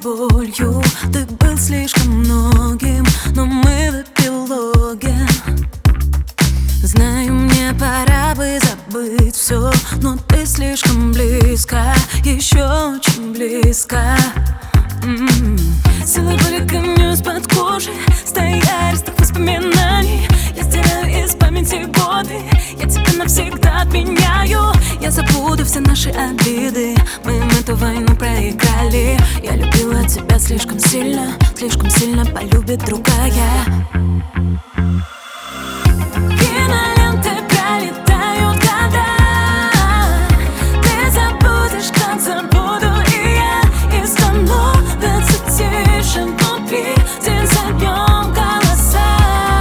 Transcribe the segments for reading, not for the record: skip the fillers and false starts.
болью. Ты был слишком многим, но мы в эпилоге. Знаю, мне пора бы забыть все, но ты слишком близко, еще очень близко. Силой боли гонюсь под кожей, стоя листок воспоминаний. Я стираю из памяти годы, я тебя навсегда отменяю. Я забуду все наши обиды, мы эту войну проиграли. Я любила тебя слишком сильно полюбит другая. Киноленты пролетают года, ты забудешь, как забуду и я. И становится тише внутри, день за днем голоса.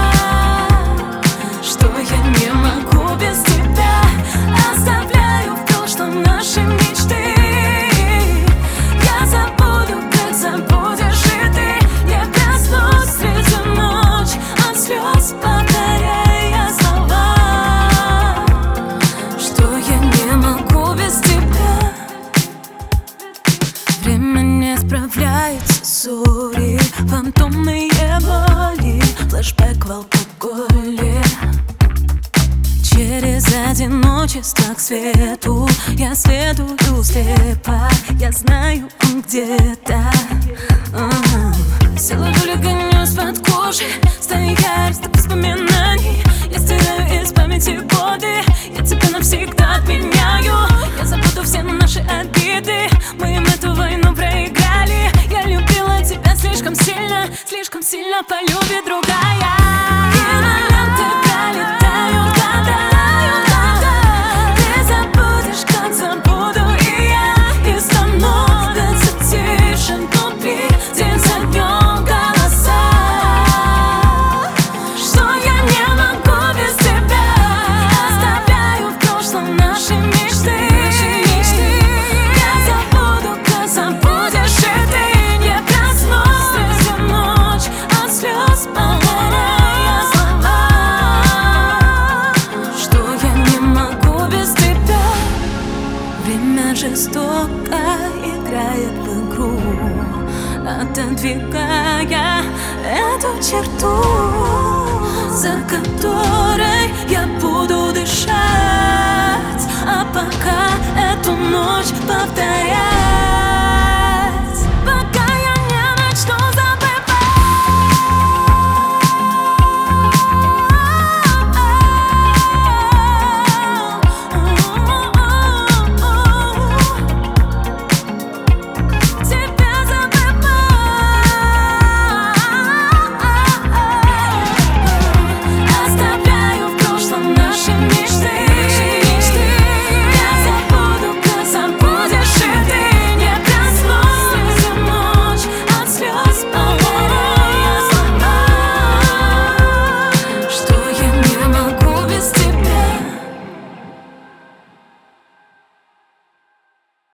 Что я не могу без тебя, оставляю в прошлом наши мечты. Я забуду, как забудешь и ты. Не проснусь среди ночи от слез, повторяя слова, что я не могу без тебя. Время не справляется, сори, фантомные боли, флешбэк в алкоголе. Через одиночество к свету я следую слепо, я знаю, он где-то. Силой боли гонюсь под кожей, стоя листок воспоминаний. Я стираю из памяти годы, я тебя навсегда отменяю. Я забуду все наши обиды, мы эту войну проиграли. Я любила тебя слишком сильно полюбит другая. Киноленты пролетают года, ты забудешь, как забуду и я. И становится тише внутри, день за днем голоса. Что я не могу без тебя, оставляю в прошлом наши мечты. Я забуду, как забудешь и ты. Не проснусь среди ночи от слез, повторяя слова, что я не могу без тебя. Время жестоко играет в игру, отодвигая эту черту, за которой я буду дышать. А пока эту ночь повторяю.